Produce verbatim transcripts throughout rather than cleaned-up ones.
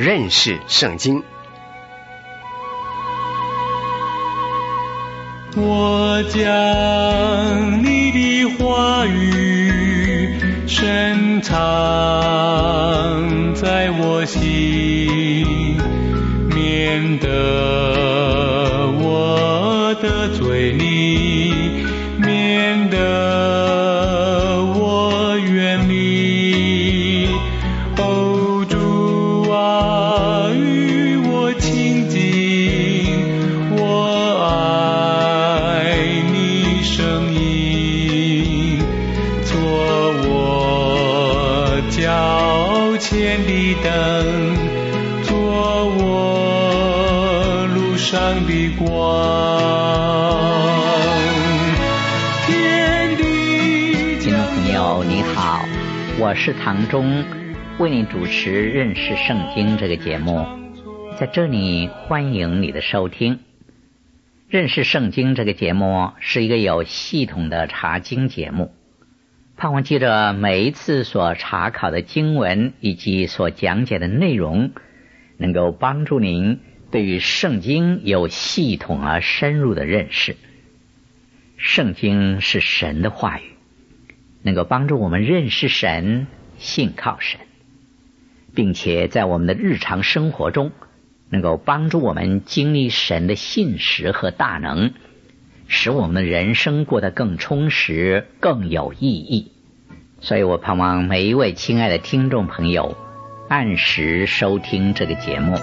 认识圣经。 我将你的话语深藏在我心，免得我得罪你，免得我远离。哦，主啊，与我亲近，我爱你声音，做我脚前的灯，做我路上的光。天地听众朋友你好，我是唐忠，为你主持认识圣经这个节目。在这里欢迎你的收听。认识圣经这个节目是一个有系统的查经节目，盼望记着每一次所查考的经文以及所讲解的内容，能够帮助您对于圣经有系统而深入的认识。圣经是神的话语，能够帮助我们认识神，信靠神，并且在我们的日常生活中能够帮助我们经历神的信实和大能，使我们的人生过得更充实，更有意义。所以我盼望每一位亲爱的听众朋友按时收听这个节目。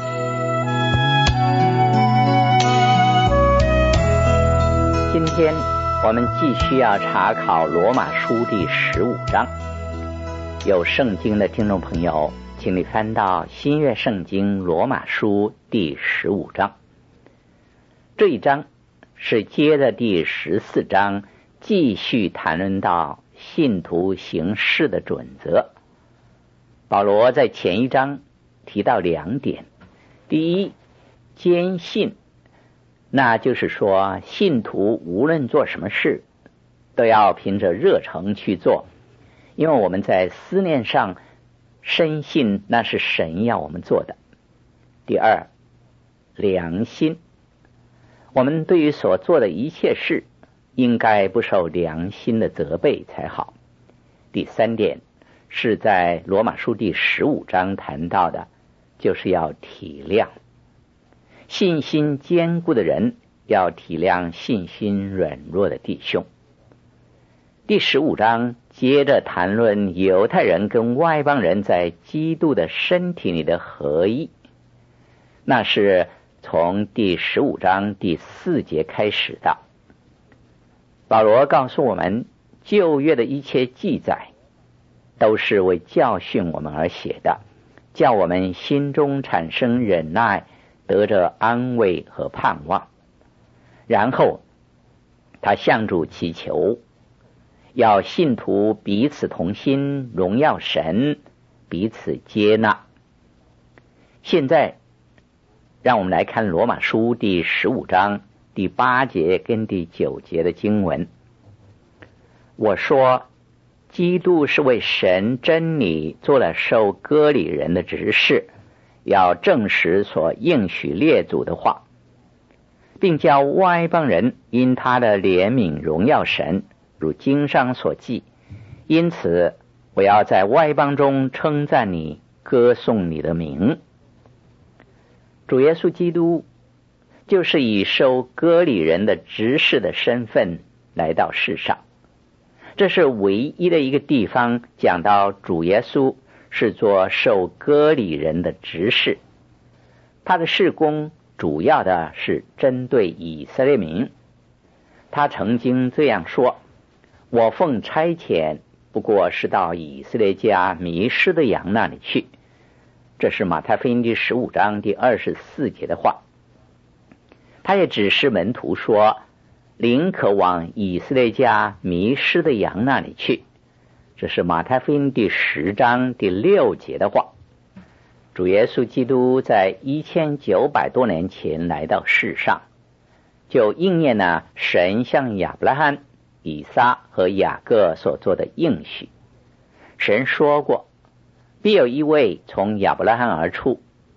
今天我们继续要查考罗马书第十五章。有圣经的听众朋友，请你翻到新约圣经罗马书第十五章。这一章是接着第十四章继续谈论到信徒行事的准则。保罗在前一章提到两点。第一，坚信，那就是说信徒无论做什么事都要凭着热诚去做，因为我们在思念上深信那是神要我们做的。第二，良心，我们对于所做的一切事应该不受良心的责备才好。第三点是在罗马书第十五章谈到的，就是要体谅。信心坚固的人要体谅信心软弱的弟兄。第十五章接着谈论犹太人跟外邦人在基督的身体里的合一，那是从第十五章第四节开始的。保罗告诉我们，旧约的一切记载都是为教训我们而写的，叫我们心中产生忍耐，得着安慰和盼望。然后他向主祈求，要信徒彼此同心，荣耀神，彼此接纳。现在让我们来看罗马书第十五章第八节跟第九节的经文。我说，基督是为神真理做了受割礼人的执事，要证实所应许列祖的话，并叫外邦人因他的怜悯荣耀神，如经上所记。因此我要在外邦中称赞你，歌颂你的名。主耶稣基督就是以受割礼人的执事的身份来到世上，这是唯一的一个地方讲到主耶稣是做受割礼人的执事。他的事工主要的是针对以色列民。他曾经这样说，我奉差遣不过是到以色列家迷失的羊那里去。这是马太福音第十五章第二十四节的话。他也指示门徒说，宁可往以色列家迷失的羊那里去。这是马太福音第十章第六节的话。主耶稣基督在一千九百多年前来到世上，就应验了神向亚伯拉罕、以撒和雅各所做的应许。神说过，必有一位从亚伯拉罕而出，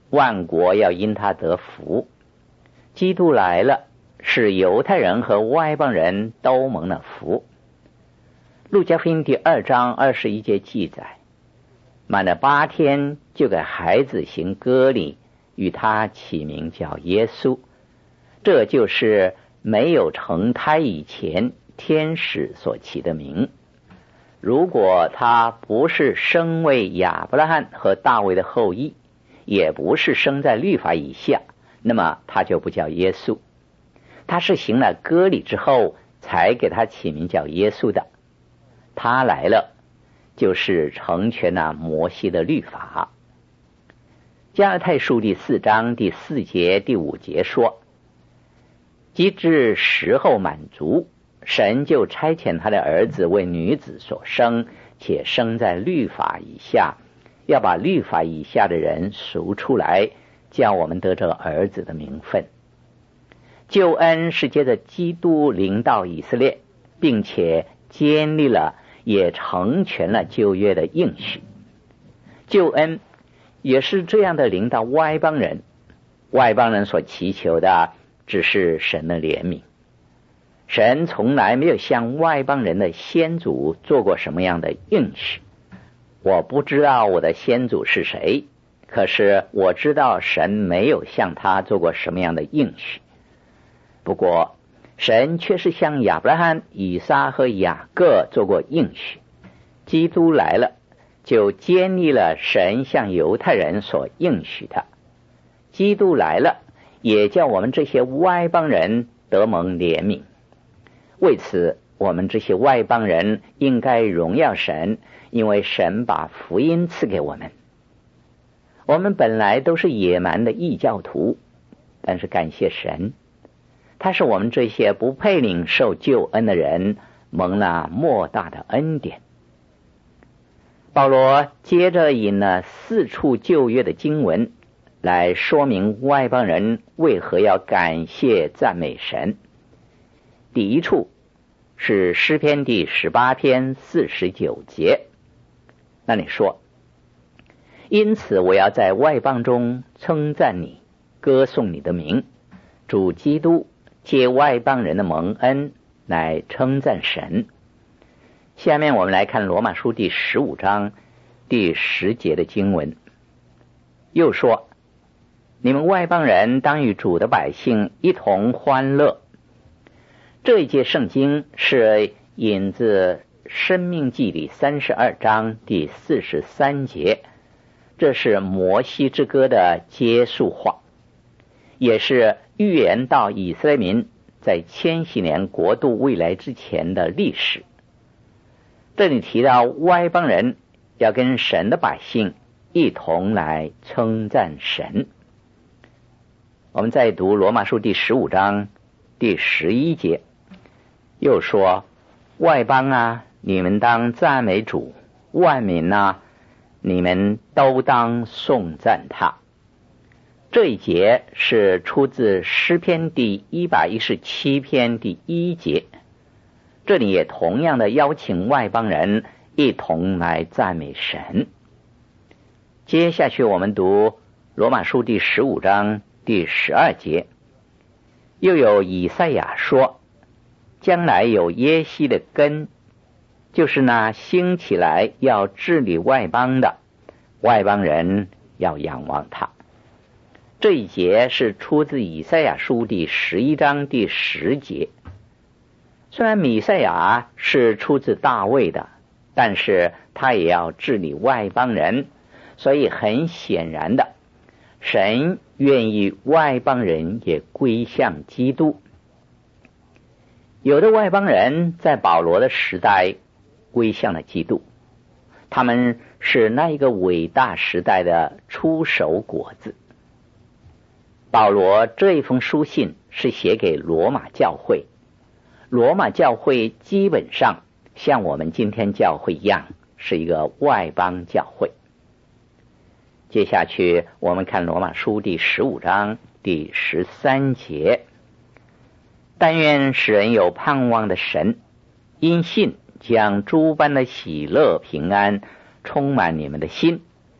万国要因他得福。基督来了，使犹太人和外邦人都蒙了福。路加福音第二章二十一节记载，满了八天，就给孩子行割礼，与他起名叫耶稣。这就是没有成胎以前天使所起的名。如果他不是生为亚伯拉罕和大卫的后裔，也不是生在律法以下，那么他就不叫耶稣。他是行了割礼之后才给他起名叫耶稣的。他来了，就是成全了摩西的律法。加拉太书第四章第四节第五节说，及至时候满足，神就差遣他的儿子为女子所生，且生在律法以下，要把律法以下的人赎出来，叫我们得这儿子的名分。救恩是借着基督临到以色列，并且建立了也成全了旧约的应许。救恩也是这样的临到外邦人，外邦人所祈求的只是神的怜悯。神从来没有向外邦人的先祖做过什么样的应许。我不知道我的先祖是谁，可是我知道神没有向他做过什么样的应许。不过神却是向亚伯拉罕、以撒和雅各做过应许。基督来了，就建立了神向犹太人所应许的。基督来了，也叫我们这些外邦人得蒙怜悯。为此，我们这些外邦人应该荣耀神，因为神把福音赐给我们。我们本来都是野蛮的异教徒，但是感谢神，他是我们这些不配领受救恩的人蒙了莫大的恩典。保罗接着引了四处旧约的经文来说明外邦人为何要感谢赞美神。第一处是诗篇第十八篇四十九节，那里说，因此我要在外邦中称赞你，歌颂你的名。主基督借外邦人的蒙恩来称赞神。下面我们来看罗马书第十五章第十节的经文，又说，你们外邦人当与主的百姓一同欢乐。这一节圣经是引自申命记第三十二章第四十三节，这是摩西之歌的结束话，也是预言到以色列民在千禧年国度未来之前的历史。这里提到外邦人要跟神的百姓一同来称赞神。我们再读罗马书第十五章第十一节，又说，外邦啊，你们当赞美主；万民啊，你们都当颂赞他。这一节是出自诗篇第一百一十七篇第一节，这里也同样的邀请外邦人一同来赞美神。接下去我们读罗马书第十五章第十二节，又有以赛亚说，将来有耶西的根，就是那兴起来要治理外邦的，外邦人要仰望他。这一节是出自以赛亚书第十一章第十节。虽然弥赛亚是出自大卫的，但是他也要治理外邦人，所以很显然的，神愿意外邦人也归向基督。有的外邦人在保罗的时代归向了基督，他们是那一个伟大时代的出手果子。保罗这一封书信是写给罗马教会，罗马教会基本上像我们今天教会一样，是一个外邦教会。接下去我们看罗马书第十五章第十三节，但愿使人有盼望的神，因信将诸般的喜乐平安充满你们的心，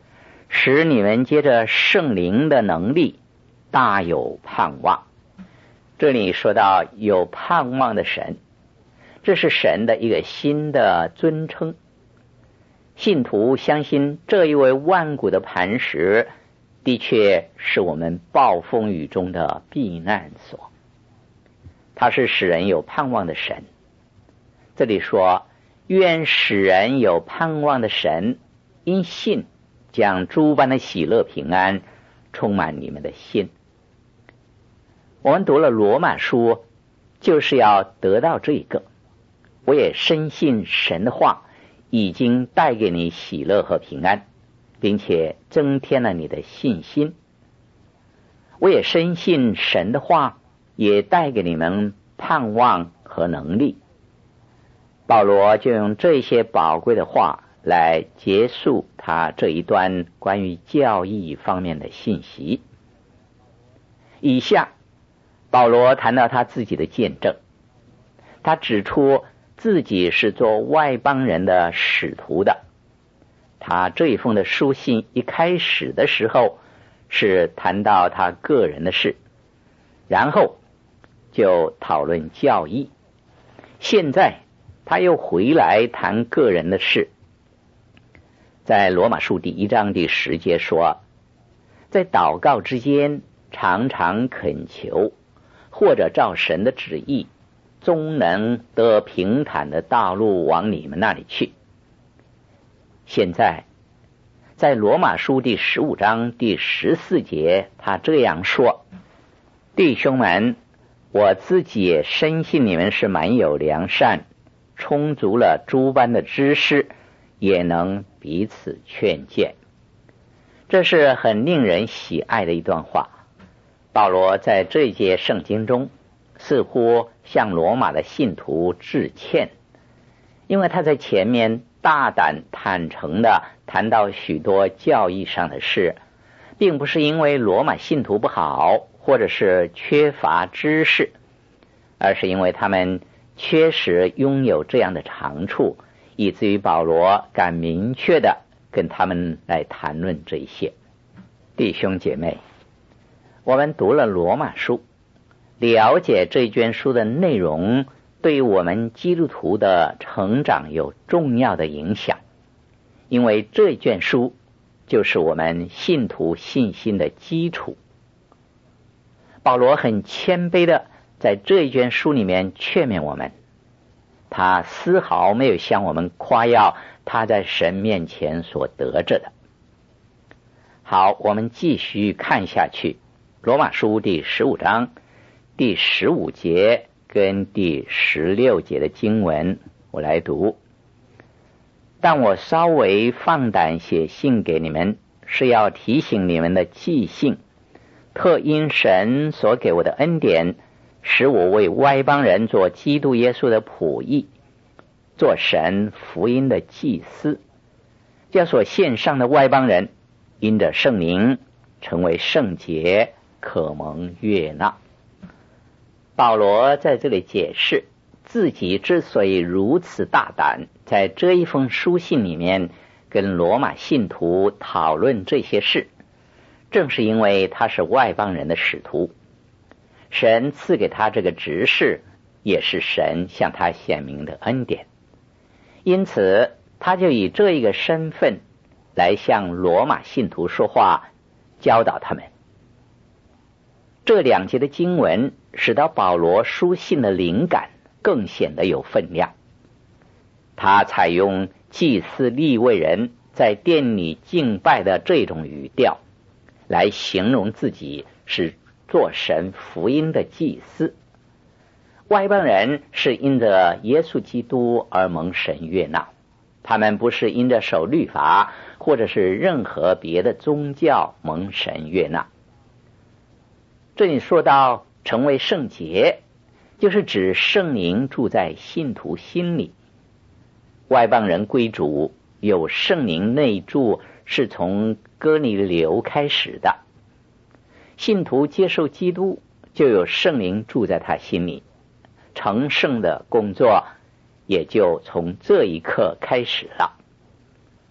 使你们接着圣灵的能力大有盼望。这里说到有盼望的神，这是神的一个新的尊称。信徒相信这一位万古的磐石的确是我们暴风雨中的避难所，他是使人有盼望的神。这里说，愿使人有盼望的神因信将诸般的喜乐平安充满你们的心。我们读了罗马书就是要得到这个。我也深信神的话已经带给你喜乐和平安，并且增添了你的信心。我也深信神的话也带给你们盼望和能力。保罗就用这些宝贵的话来结束他这一段关于教义方面的信息。以下保罗谈到他自己的见证，他指出自己是做外邦人的使徒的。他这一封的书信一开始的时候是谈到他个人的事，然后就讨论教义，现在他又回来谈个人的事。在罗马书第一章第十节说，在祷告之间常常恳求，或者照神的旨意，终能得平坦的道路往你们那里去。现在在罗马书第十五章第十四节他这样说，弟兄们，我自己也深信你们是满有良善，充足了诸般的知识，也能彼此劝诫。这是很令人喜爱的一段话。保罗在这一节圣经中似乎向罗马的信徒致歉，因为他在前面大胆坦诚地谈到许多教义上的事，并不是因为罗马信徒不好，或者是缺乏知识，而是因为他们确实拥有这样的长处，以至于保罗敢明确地跟他们来谈论这一些。弟兄姐妹，我们读了罗马书，了解这卷书的内容对于我们基督徒的成长有重要的影响，因为这卷书就是我们信徒信心的基础。保罗很谦卑的在这一卷书里面劝勉我们，他丝毫没有向我们夸耀他在神面前所得着的。好，我们继续看下去，罗马书第十五章第十五节跟第十六节的经文，我来读。但我稍微放胆写信给你们，是要提醒你们的记性，特因神所给我的恩典，使我为外邦人做基督耶稣的仆役，做神福音的祭司，叫所献上的外邦人因着圣灵成为圣洁，可蒙悦纳。保罗在这里解释自己之所以如此大胆，在这一封书信里面跟罗马信徒讨论这些事，正是因为他是外邦人的使徒，神赐给他这个职事，也是神向他显明的恩典，因此他就以这一个身份来向罗马信徒说话，教导他们。这两节的经文使到保罗书信的灵感更显得有分量。他采用祭司利未人在殿里敬拜的这种语调来形容自己是做神福音的祭司。外邦人是因着耶稣基督而蒙神悦纳，他们不是因着守律法或者是任何别的宗教蒙神悦纳。这里说到成为圣洁，就是指圣灵住在信徒心里。外邦人归主有圣灵内住是从哥尼流开始的，信徒接受基督就有圣灵住在他心里，成圣的工作也就从这一刻开始了。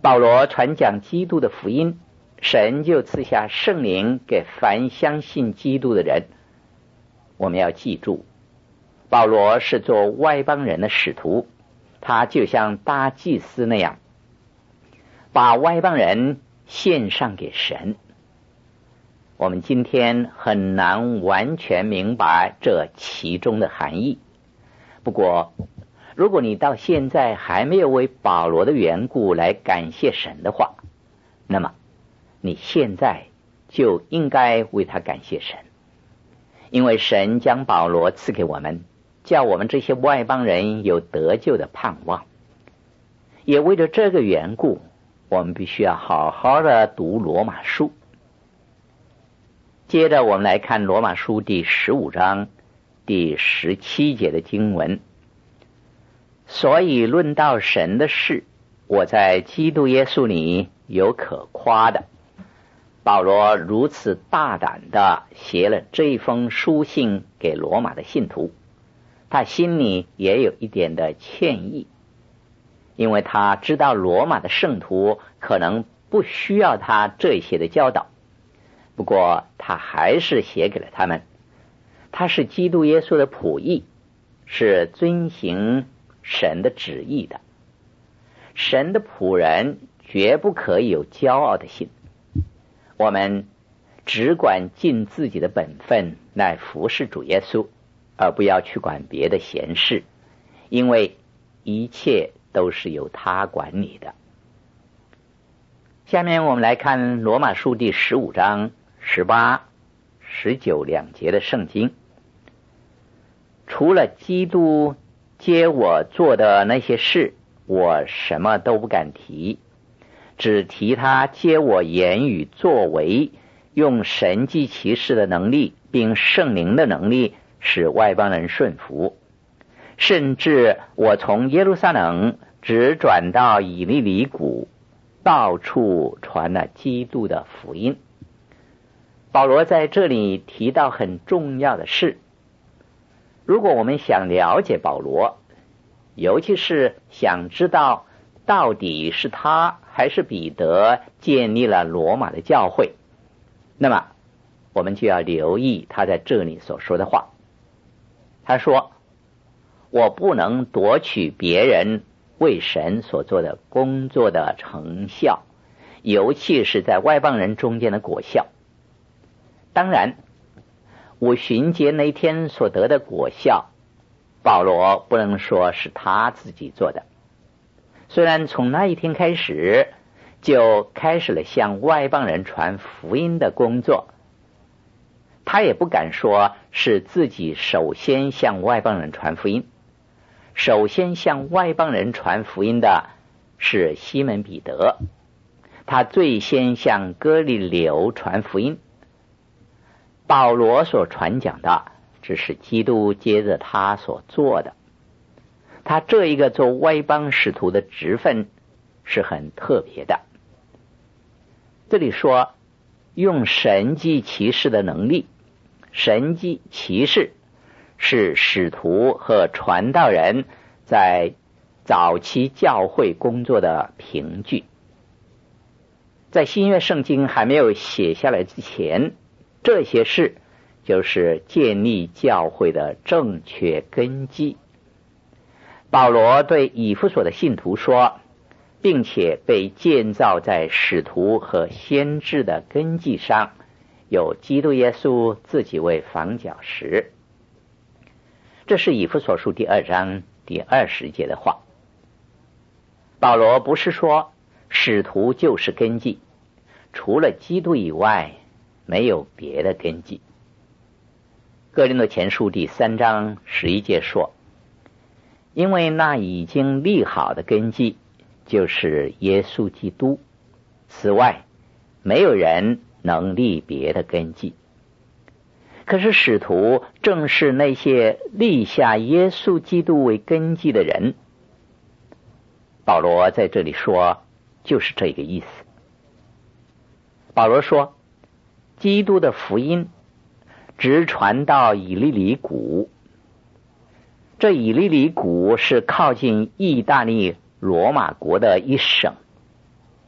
保罗传讲基督的福音，神就赐下圣灵给凡相信基督的人。我们要记住，保罗是做外邦人的使徒，他就像大祭司那样，把外邦人献上给神。我们今天很难完全明白这其中的含义，不过如果你到现在还没有为保罗的缘故来感谢神的话，那么你现在就应该为他感谢神，因为神将保罗赐给我们，叫我们这些外邦人有得救的盼望。也为了这个缘故，我们必须要好好的读罗马书。接着我们来看罗马书第十五章第十七节的经文。所以论到神的事，我在基督耶稣里有可夸的。保罗如此大胆地写了这封书信给罗马的信徒，他心里也有一点的歉意，因为他知道罗马的圣徒可能不需要他这些的教导，不过他还是写给了他们。他是基督耶稣的仆役，是遵行神的旨意的。神的仆人绝不可以有骄傲的心，我们只管尽自己的本分来服侍主耶稣，而不要去管别的闲事，因为一切都是由他管理的。下面我们来看罗马书第十五章十八、十九两节的圣经。除了基督接我做的那些事，我什么都不敢提，只提他接我言语作为，用神迹奇事的能力并圣灵的能力使外邦人顺服。甚至我从耶路撒冷直转到以利里谷，到处传了基督的福音。保罗在这里提到很重要的事。如果我们想了解保罗，尤其是想知道到底是他还是彼得建立了罗马的教会，那么我们就要留意他在这里所说的话。他说，我不能夺取别人为神所做的工作的成效，尤其是在外邦人中间的果效。当然，五旬节那天所得的果效，保罗不能说是他自己做的。虽然从那一天开始就开始了向外邦人传福音的工作，他也不敢说是自己首先向外邦人传福音。首先向外邦人传福音的是西门彼得，他最先向哥尼流传福音。保罗所传讲的只是基督接着他所做的，他这一个做外邦使徒的职分是很特别的。这里说用神迹奇事的能力，神迹奇事是使徒和传道人在早期教会工作的凭据。在新约圣经还没有写下来之前，这些事就是建立教会的正确根基。保罗对以弗所的信徒说，并且被建造在使徒和先知的根基上，有基督耶稣自己为房角石。这是以弗所书第二章第二十节的话。保罗不是说使徒就是根基，除了基督以外没有别的根基。哥林多前书第三章十一节说，因为那已经立好的根基就是耶稣基督，此外没有人能立别的根基。可是使徒正是那些立下耶稣基督为根基的人。保罗在这里说就是这个意思。保罗说，基督的福音直传到以利里谷。这以利里谷是靠近意大利罗马国的一省，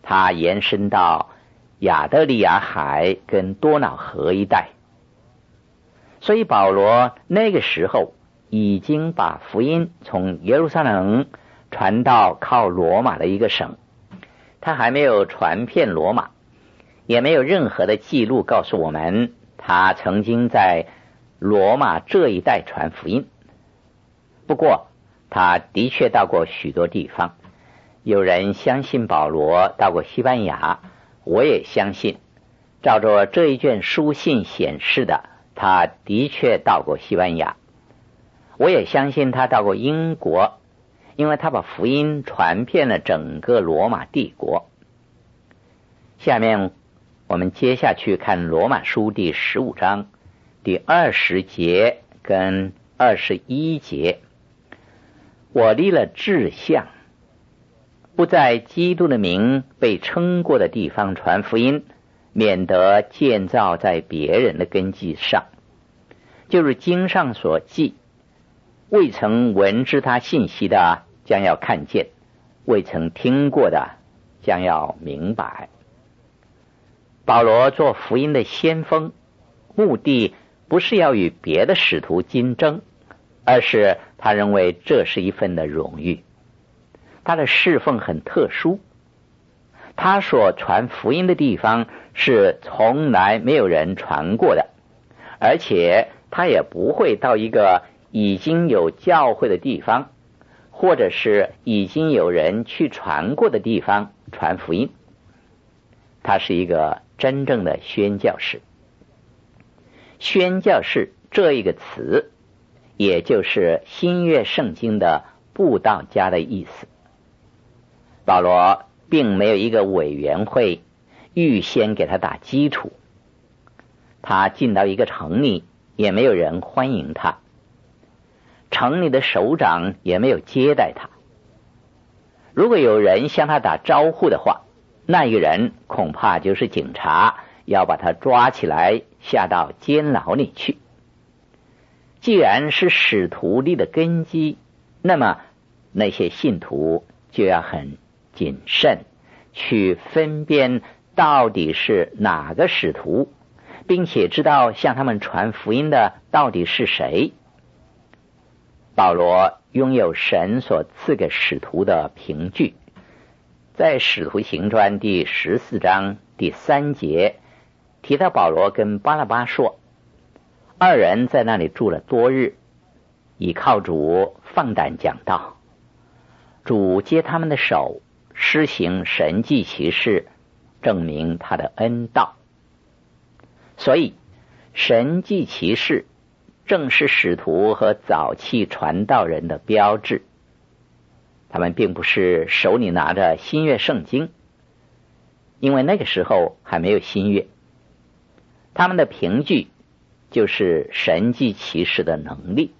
它延伸到亚得里亚海跟多瑙河一带。所以保罗那个时候已经把福音从耶路撒冷传到靠罗马的一个省，他还没有传遍罗马，也没有任何的记录告诉我们他曾经在罗马这一带传福音。不过他的确到过许多地方，有人相信保罗到过西班牙，我也相信，照着这一卷书信显示的，他的确到过西班牙。我也相信他到过英国，因为他把福音传遍了整个罗马帝国。下面我们接下去看罗马书第十五章第二十节跟二十一节。我立了志向，不在基督的名被称过的地方传福音，免得建造在别人的根基上。就是经上所记，未曾闻知他信息的将要看见，未曾听过的将要明白。保罗做福音的先锋，目的不是要与别的使徒竞争，而是他认为这是一份的荣誉。他的侍奉很特殊，他所传福音的地方是从来没有人传过的，而且他也不会到一个已经有教会的地方，或者是已经有人去传过的地方传福音。他是一个真正的宣教士。宣教士这一个词，也就是新约圣经的布道家的意思。保罗并没有一个委员会预先给他打基础，他进到一个城里，也没有人欢迎他，城里的首长也没有接待他。如果有人向他打招呼的话，那一个人恐怕就是警察，要把他抓起来下到监牢里去。既然是使徒立的根基，那么那些信徒就要很谨慎去分辨到底是哪个使徒，并且知道向他们传福音的到底是谁。保罗拥有神所赐给使徒的凭据，在使徒行传第十四章第三节提到保罗跟巴拉巴说，二人在那里住了多日，倚靠主放胆讲道，主接他们的手，施行神迹奇事，证明他的恩道。所以神迹奇事正是使徒和早期传道人的标志。他们并不是手里拿着新约圣经，因为那个时候还没有新约。他们的凭据就是神迹奇事的能力。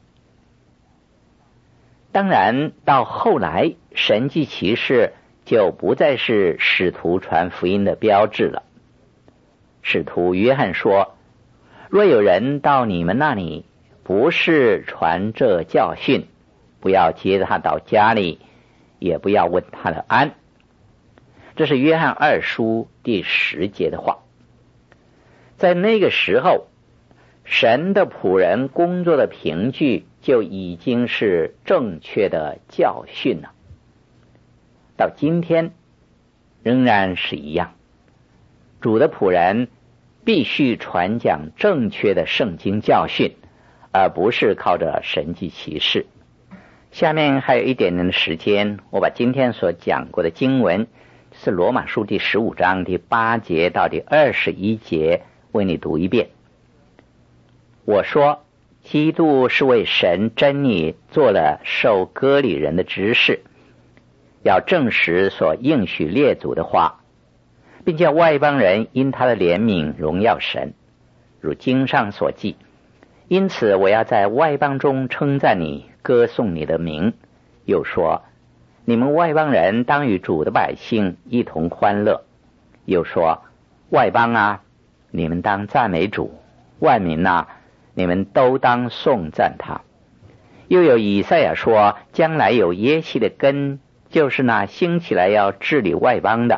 当然到后来，神迹奇事就不再是使徒传福音的标志了。使徒约翰说，若有人到你们那里不是传这教训，不要接他到家里，也不要问他的安。这是约翰二书第十节的话。在那个时候，神的仆人工作的凭据就已经是正确的教训了。到今天仍然是一样，主的仆人必须传讲正确的圣经教训，而不是靠着神迹奇事。下面还有一点点的时间，我把今天所讲过的经文，是罗马书第十五章第八节到第二十一节，为你读一遍。我说，基督是为神真理做了受割礼人的执事，要证实所应许列祖的话，并叫外邦人因他的怜悯荣耀神，如经上所记。因此我要在外邦中称赞你，歌颂你的名。又说，你们外邦人当与主的百姓一同欢乐。又说，外邦啊，你们当赞美主；万民啊，你们都当颂赞他。又有以赛亚说，将来有耶西的根，就是那兴起来要治理外邦的。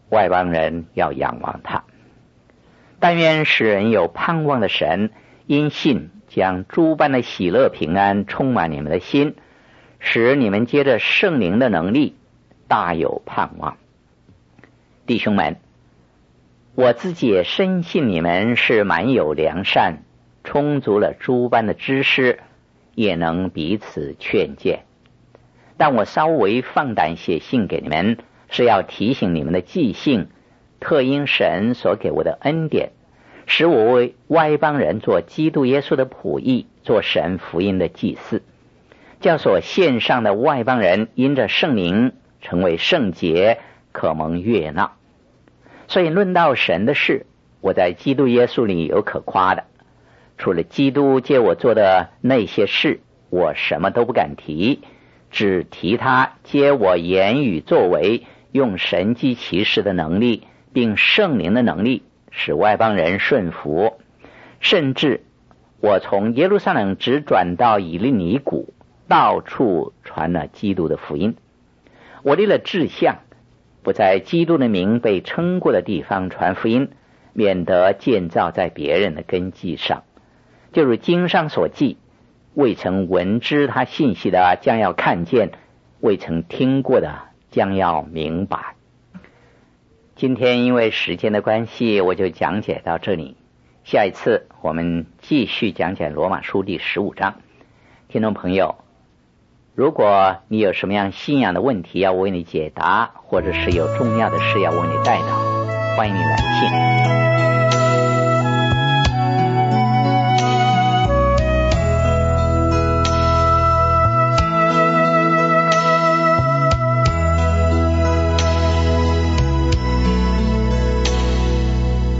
外邦人要仰望他。但愿使人有盼望的神，因信将诸般的喜乐平安充满你们的心，使你们接着圣灵的能力大有盼望。弟兄们，我自己也深信你们是满有良善，充足了诸般的知识，也能彼此劝诫。但我稍微放胆写信给你们，是要提醒你们的记性，特因神所给我的恩典，使我为外邦人做基督耶稣的仆役，做神福音的祭司，叫所献上的外邦人因着圣灵成为圣洁，可蒙悦纳。所以论到神的事，我在基督耶稣里有可夸的，除了基督借我做的那些事，我什么都不敢提，只提他借我言语作为，用神迹奇事的能力，并圣灵的能力，使外邦人顺服。甚至我从耶路撒冷直转到以利尼谷，到处传了基督的福音。我立了志向，不在基督的名被称过的地方传福音，免得建造在别人的根基上。就如经上所记，未曾闻知他信息的将要看见，未曾听过的将要明白。今天因为时间的关系，我就讲解到这里。下一次我们继续讲解罗马书第十五章。听众朋友，如果你有什么样信仰的问题要为你解答，或者是有重要的事要为你带导，欢迎你来信。